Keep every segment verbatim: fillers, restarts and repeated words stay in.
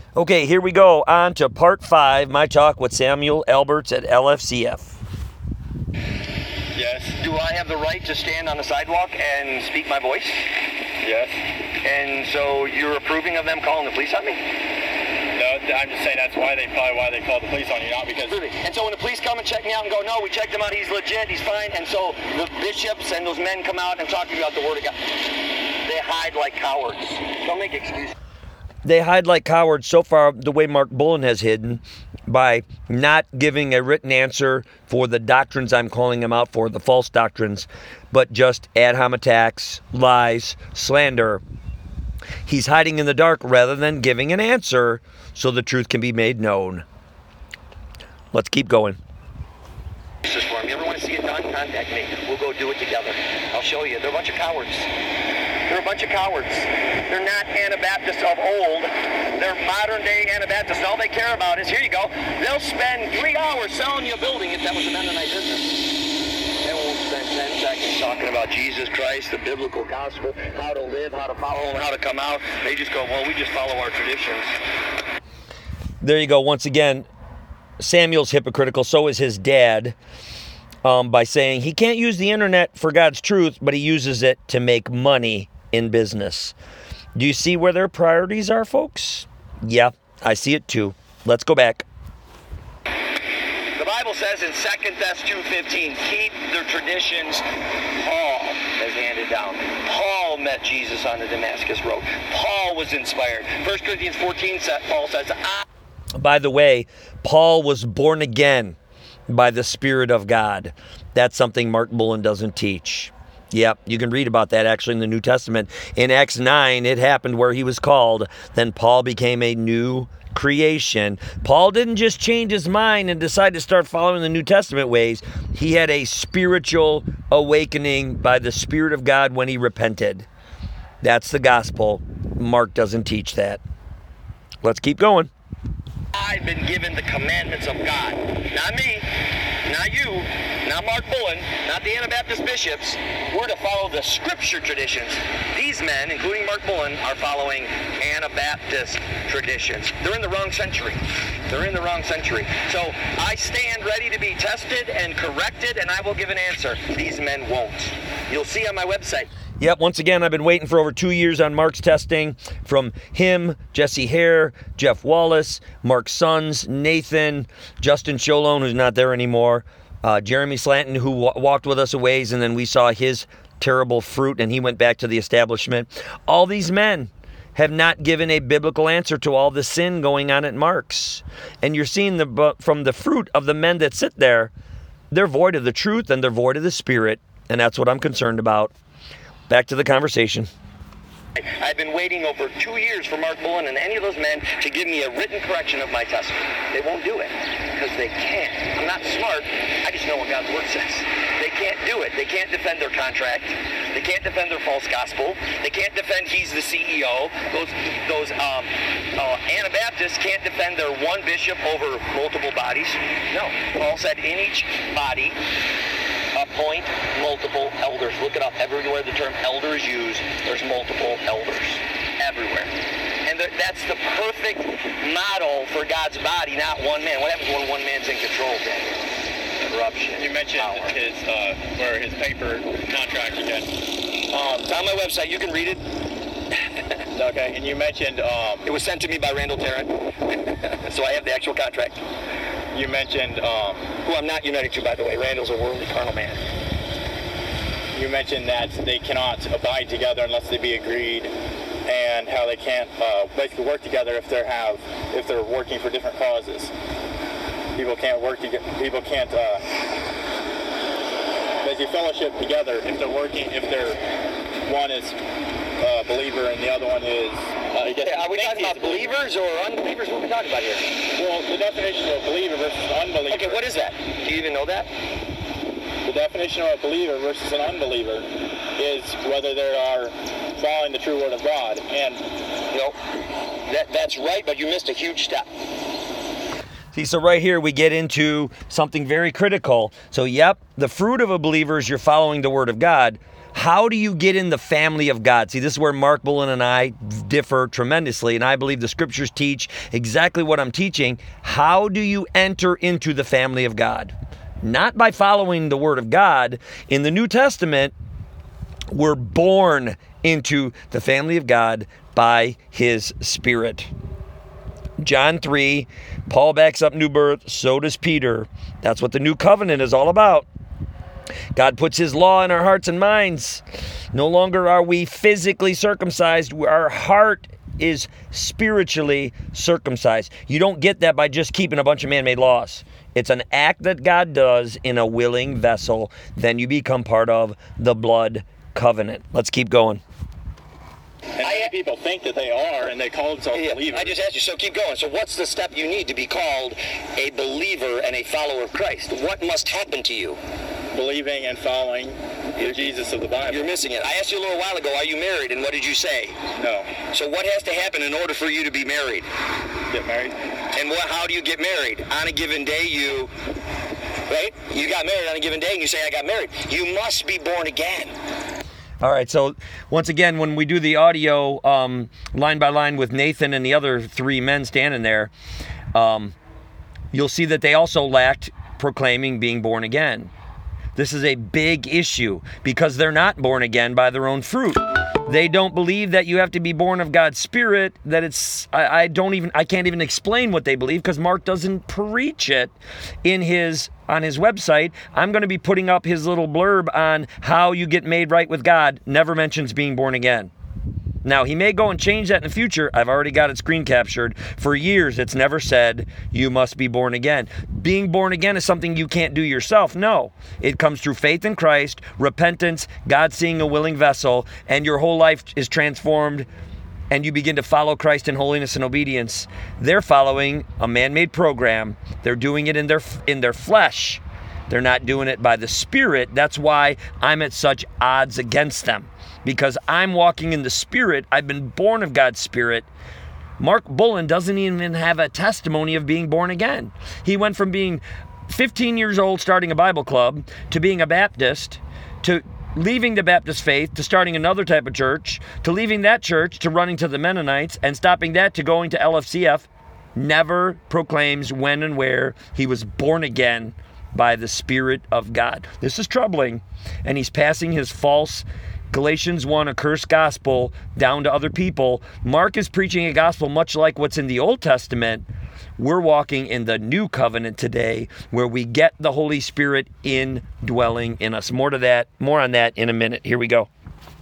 Okay, here we go. On to part five, my talk with Samuel Alberts at L F C F. Yes. Do I have the right to stand on the sidewalk and speak my voice? Yes. And so you're approving of them calling the police on me? No, I'm just saying that's why they probably why they called the police on you, not because. Really? And so when the police come and check me out and go, no, we checked him out, he's legit, he's fine. And so the bishops and those men come out and talk to you about the word of God. They hide like cowards. Don't make excuses. They hide like cowards so far the way Mark Bullen has hidden by not giving a written answer for the doctrines I'm calling him out for, the false doctrines, but just ad hom attacks, lies, slander. He's hiding in the dark rather than giving an answer so the truth can be made known. Let's keep going. For me. You ever want to see it done? Contact me. We'll go do it together. I'll show you. They're a bunch of cowards. They're a bunch of cowards. They're not Anabaptists of old. They're modern day Anabaptists. All they care about is, here you go, they'll spend three hours selling you a building if that was a Mennonite business. They won't spend ten seconds talking about Jesus Christ, the biblical gospel, how to live, how to follow him, how to come out. They just go, well, we just follow our traditions. There you go. Once again, Samuel's hypocritical. So is his dad. Um, by saying he can't use the internet for God's truth, but he uses it to make money in business. Do you see where their priorities are, folks? Yeah, I see it too. Let's go back. The Bible says in Second Thessalonians two fifteen, keep their traditions. Paul has handed down. Paul met Jesus on the Damascus Road. Paul was inspired. First Corinthians fourteen, Paul says, I... By the way, Paul was born again by the Spirit of God. That's something Mark Bullen doesn't teach. Yep, you can read about that actually in the New Testament. In Acts nine, it happened where he was called. Then Paul became a new creation. Paul didn't just change his mind and decide to start following the New Testament ways. He had a spiritual awakening by the Spirit of God when he repented. That's the gospel. Mark doesn't teach that. Let's keep going. I've been given the commandments of God. Not me, not you, not Mark Bullen, not the Anabaptist bishops. We're to follow the scripture traditions. These men, including Mark Bullen, are following Anabaptist traditions. They're in the wrong century. They're in the wrong century. So I stand ready to be tested and corrected, and I will give an answer. These men won't. You'll see on my website. Yep, once again, I've been waiting for over two years on Mark's testing from him, Jesse Hare, Jeff Wallace, Mark's sons, Nathan, Justin Sholone, who's not there anymore, uh, Jeremy Slanton, who w- walked with us a ways, and then we saw his terrible fruit, and he went back to the establishment. All these men have not given a biblical answer to all the sin going on at Mark's. And you're seeing the from the fruit of the men that sit there, they're void of the truth and they're void of the Spirit, and that's what I'm concerned about. Back to the conversation. I've been waiting over two years for Mark Bullen and any of those men to give me a written correction of my testimony. They won't do it because they can't. I'm not smart. I just know what God's word says. They can't do it. They can't defend their contract. They can't defend their false gospel. They can't defend he's the C E O. Those those um, uh, Anabaptists can't defend their one bishop over multiple bodies. No. Paul said in each body, appoint multiple elders. Look it up. Everywhere the term elder is used, there's multiple elders. Everywhere. And that's the perfect model for God's body, not one man. What happens when one man's in control, then? Corruption. You mentioned power. his, uh, where his paper contract again. Um, it's on my website. You can read it. Okay, and you mentioned... Um, it was sent to me by Randall Tarrant. So I have the actual contract. You mentioned... Um, who I'm not united to, by the way. Randall's a worldly carnal man. You mentioned that they cannot abide together unless they be agreed, and how they can't uh, basically work together if they have if they're working for different causes. People can't work together. People can't uh, basically fellowship together if they're working. If they're one is a believer and the other one is. Uh, I guess yeah, are we talking about believers or unbelievers? What are we talking about here? Well, the definition of a believer versus unbeliever. Okay, what is that? Do you even know that? The definition of a believer versus an unbeliever is whether they are following the true word of God. And no, that that's right, but you missed a huge step. See, so right here we get into something very critical. So, yep, the fruit of a believer is you're following the word of God, How do you get in the family of God? See, this is where Mark Bullen and I differ tremendously, and I believe the scriptures teach exactly what I'm teaching. How do you enter into the family of God? Not by following the word of God. In the New Testament, we're born into the family of God by his Spirit. John three, Paul backs up new birth, so does Peter. That's what the new covenant is all about. God puts his law in our hearts and minds. No longer are we physically circumcised. Our heart is spiritually circumcised. You don't get that by just keeping a bunch of man-made laws. It's an act that God does in a willing vessel. Then you become part of the blood covenant. Let's keep going. And I, people think that they are, and they call themselves yeah, believers. I just asked you, so keep going. So what's the step you need to be called a believer and a follower of Christ? What must happen to you? Believing and following the Jesus of the Bible. You're missing it. I asked you a little while ago, are you married? And what did you say? No. So what has to happen in order for you to be married? Get married. And what? How do you get married? On a given day, you... Right? You got married on a given day, and you say, I got married. You must be born again. All right, so once again, when we do the audio um, line by line with Nathan and the other three men standing there, um, you'll see that they also lacked proclaiming being born again. This is a big issue because they're not born again by their own fruit. They don't believe that you have to be born of God's Spirit, that it's, I, I don't even, I can't even explain what they believe because Mark doesn't preach it in his, on his website. I'm going to be putting up his little blurb on how you get made right with God. Never mentions being born again. Now, he may go and change that in the future. I've already got it screen captured. For years, it's never said you must be born again. Being born again is something you can't do yourself. No. It comes through faith in Christ, repentance, God seeing a willing vessel, and your whole life is transformed, and you begin to follow Christ in holiness and obedience. They're following a man-made program. They're doing it in their in their flesh. They're not doing it by the Spirit. That's why I'm at such odds against them. Because I'm walking in the Spirit. I've been born of God's Spirit. Mark Bullen doesn't even have a testimony of being born again. He went from being fifteen years old, starting a Bible club, to being a Baptist, to leaving the Baptist faith, to starting another type of church, to leaving that church, to running to the Mennonites, and stopping that to going to L F C F. Never proclaims when and where he was born again by the Spirit of God. This is troubling, and he's passing his false Galatians one, a cursed gospel, down to other people. Mark is preaching a gospel much like what's in the Old Testament. We're walking in the new covenant today, where we get the Holy Spirit indwelling in us. More to that, more on that in a minute. Here we go.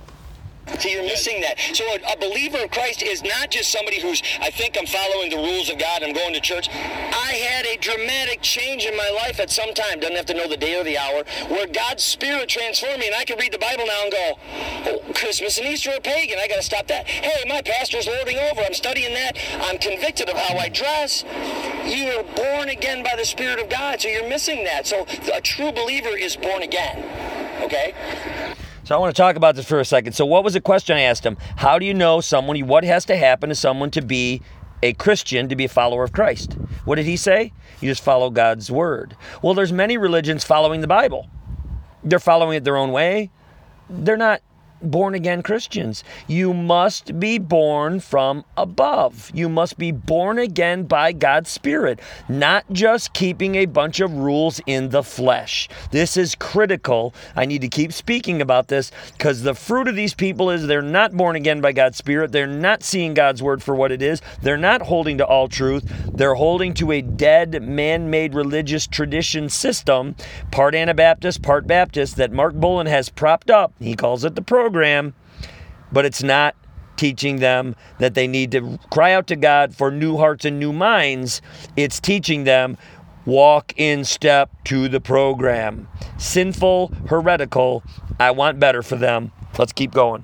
So you're missing that. So a, a believer of Christ is not just somebody who's, I think I'm following the rules of God, I'm going to church. I had a dramatic change in my life at some time, doesn't have to know the day or the hour, where God's Spirit transformed me, and I can read the Bible now and go, oh, Christmas and Easter are pagan, I got to stop that. Hey, my pastor's lording over, I'm studying that, I'm convicted of how I dress. You are born again by the Spirit of God, so you're missing that. So a true believer is born again, okay? So I want to talk about this for a second. So what was the question I asked him? How do you know someone, what has to happen to someone to be a Christian, to be a follower of Christ? What did he say? You just follow God's word. Well, there's many religions following the Bible. They're following it their own way. They're not born again Christians. You must be born from above. You must be born again by God's Spirit, not just keeping a bunch of rules in the flesh. This is critical. I need to keep speaking about this because the fruit of these people is they're not born again by God's Spirit. They're not seeing God's word for what it is. They're not holding to all truth. They're holding to a dead, man-made religious tradition system, part Anabaptist, part Baptist, that Mark Bullen has propped up. He calls it the program. Program, but it's not teaching them that they need to cry out to God for new hearts and new minds. It's teaching them walk in step to the program. Sinful, heretical. I want better for them. Let's keep going.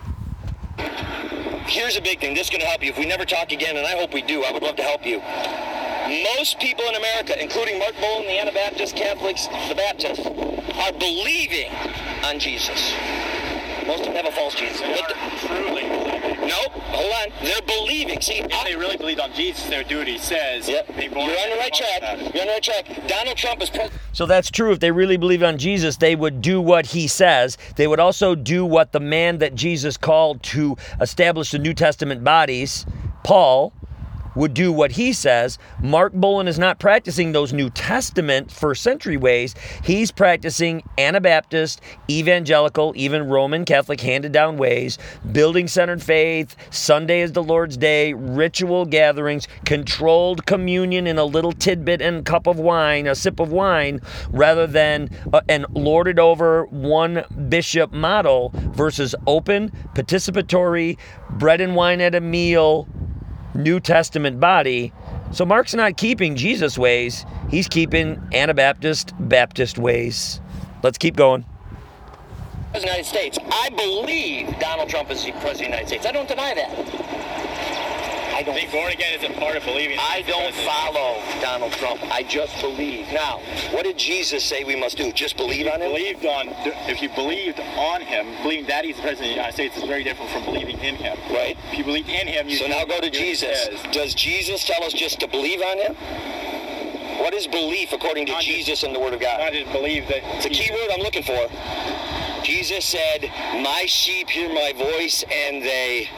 Here's a big thing. This is going to help you. If we never talk again, and I hope we do, I would love to help you. Most people in America, including Mark Bullen, the Anabaptists, Catholics, the Baptists, are believing on Jesus. Most of them have a false Jesus. They But are truly. Nope, hold on. They're believing. See, If they really believed on Jesus, they would do what he says. Yep. Be You're born on the again right and track. about it. You're on the right track. Donald Trump is president. So that's true. If they really believe on Jesus, they would do what he says. They would also do what the man that Jesus called to establish the New Testament bodies, Paul, would do what he says. Mark Bullen is not practicing those New Testament first century ways. He's practicing Anabaptist, evangelical, even Roman Catholic handed down ways, building centered faith, Sunday is the Lord's Day, ritual gatherings, controlled communion in a little tidbit and cup of wine, a sip of wine, rather than uh, and lorded over one bishop model versus open, participatory, bread and wine at a meal, New Testament body. So Mark's not keeping Jesus' ways. He's keeping Anabaptist, Baptist ways. Let's keep going. of the United States. I believe Donald Trump is the President of the United States. I don't deny that. I don't. Being born again isn't part of believing. I don't follow Donald Trump. I just believe. Now, what did Jesus say we must do? Just believe on him? Believed on. If you believed on him, believing that he's the President of the United States is very different from believing in him. Right. If you believe in him, you So now go to Jesus. Does Jesus tell us just to believe on him? What is belief according to Not just- Jesus and the Word of God? Not just believe that. It's a key word I'm looking for. Jesus said, "My sheep hear my voice, and they."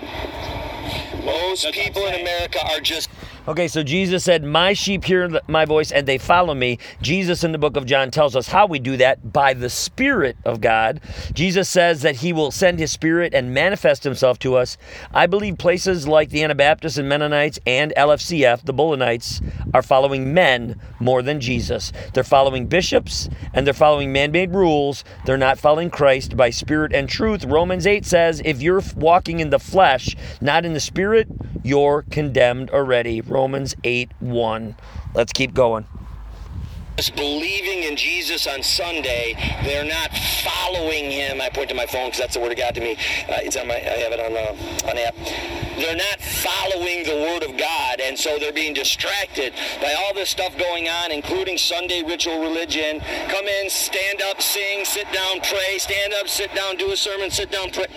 Most That's what I'm people in saying. America are just. Okay, so Jesus said, "My sheep hear th- my voice and they follow me." Jesus in the book of John tells us how we do that, by the Spirit of God. Jesus says that he will send his Spirit and manifest himself to us. I believe places like the Anabaptists and Mennonites and L F C F, the Bullenites, are following men more than Jesus. They're following bishops and they're following man-made rules. They're not following Christ by Spirit and truth. Romans eight says, if you're walking in the flesh, not in the Spirit, you're condemned already. Romans eight one. Let's keep going. Just believing in Jesus on Sunday, they're not following him. I point to my phone because that's the Word of God to me. Uh, it's on my, I have it on uh, on app. They're not following the Word of God, and so they're being distracted by all this stuff going on, including Sunday ritual religion. Come in, stand up, sing, sit down, pray. Stand up, sit down, do a sermon, sit down, pray.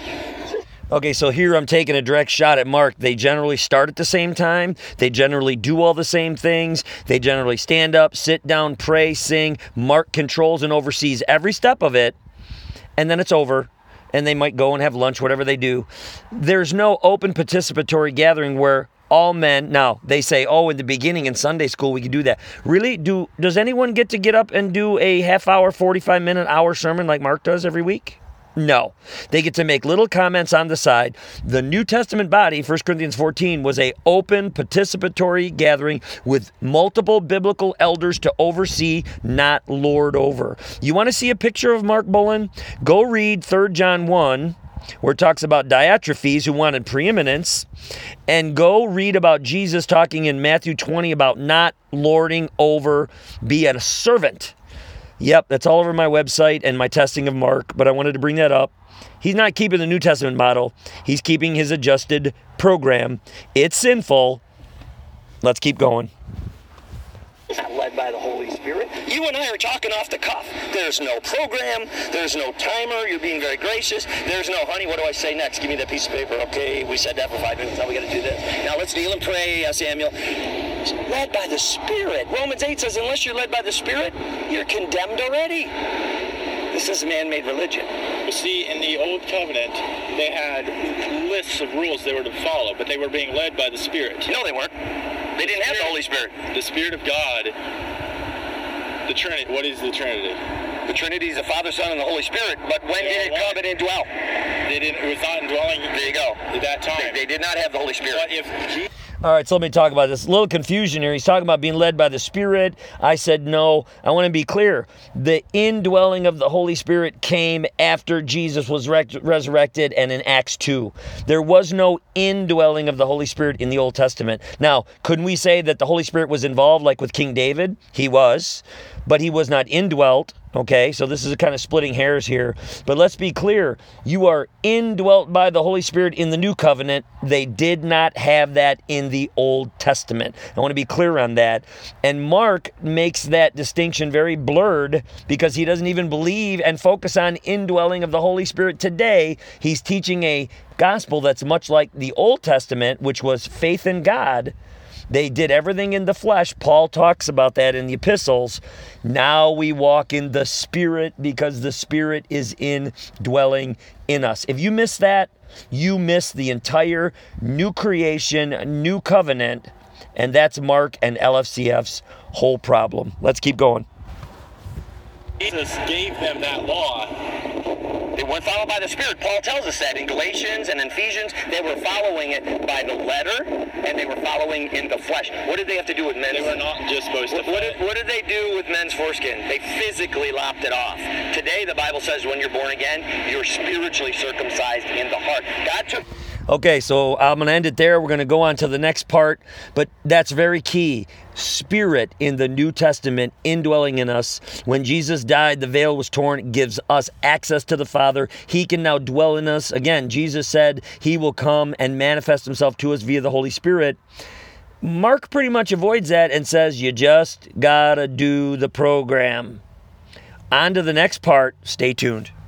Okay, so here I'm taking a direct shot at Mark. They generally start at the same time. They generally do all the same things. They generally stand up, sit down, pray, sing. Mark controls and oversees every step of it, and then it's over, and they might go and have lunch, whatever they do. There's no open participatory gathering where all men, now they say, oh, in the beginning in Sunday school we could do that. Really? Do does anyone get to get up and do a half hour, forty-five minute, hour sermon like Mark does every week? No. They get to make little comments on the side. The New Testament body, First Corinthians fourteen, was a open, participatory gathering with multiple biblical elders to oversee, not lord over. You want to see a picture of Mark Bullen? Go read Third John one, where it talks about Diotrephes, who wanted preeminence, and go read about Jesus talking in Matthew twenty about not lording over, be a servant. Yep, that's all over my website and my testing of Mark, but I wanted to bring that up. He's not keeping the New Testament model. He's keeping his adjusted program. It's sinful. Let's keep going. Not led by the Holy Spirit. You and I are talking off the cuff. There's no program. There's no timer. You're being very gracious. There's no, honey, what do I say next? Give me that piece of paper. Okay, we said that for five minutes. Now we got to do this. Now let's kneel and pray, uh, Samuel. Led by the Spirit. Romans eight says, unless you're led by the Spirit, you're condemned already. This is man-made religion. You see, in the Old Covenant, they had lists of rules they were to follow, but they were being led by the Spirit. No, they weren't. They didn't have the Holy Spirit. The Spirit of God, the Trinity. What is the Trinity? The Trinity is the Father, Son, and the Holy Spirit. But when They did it all come and indwell? They didn't. It was not indwelling. There you go. At that time. They, they did not have the Holy Spirit. But if Jesus All right, so let me talk about this. A little confusion here. He's talking about being led by the Spirit. I said no. I want to be clear. The indwelling of the Holy Spirit came after Jesus was rec- resurrected and in Acts two. There was no indwelling of the Holy Spirit in the Old Testament. Now, couldn't we say that the Holy Spirit was involved like with King David? He was, but he was not indwelt. Okay, so this is a kind of splitting hairs here. But let's be clear. You are indwelt by the Holy Spirit in the New Covenant. They did not have that in the Old Testament. I want to be clear on that. And Mark makes that distinction very blurred because he doesn't even believe and focus on indwelling of the Holy Spirit today. He's teaching a gospel that's much like the Old Testament, which was faith in God. They did everything in the flesh. Paul talks about that in the epistles. Now we walk in the Spirit because the Spirit is indwelling in us. If you miss that, you miss the entire new creation, new covenant, and that's Mark and L F C F's whole problem. Let's keep going. Jesus gave them that law. They weren't followed by the Spirit. Paul tells us that in Galatians and in Ephesians. They were following it by the letter, and they were following in the flesh. What did they have to do with men's? They were not just supposed to. What, what, did, what did they do with men's foreskin? They physically lopped it off. Today, the Bible says when you're born again, you're spiritually circumcised in the heart. God took... Okay, so I'm going to end it there. We're going to go on to the next part, but that's very key. Spirit in the New Testament indwelling in us. When Jesus died, the veil was torn. It gives us access to the Father. He can now dwell in us. Again, Jesus said he will come and manifest himself to us via the Holy Spirit. Mark pretty much avoids that and says, you just got to do the program. On to the next part. Stay tuned.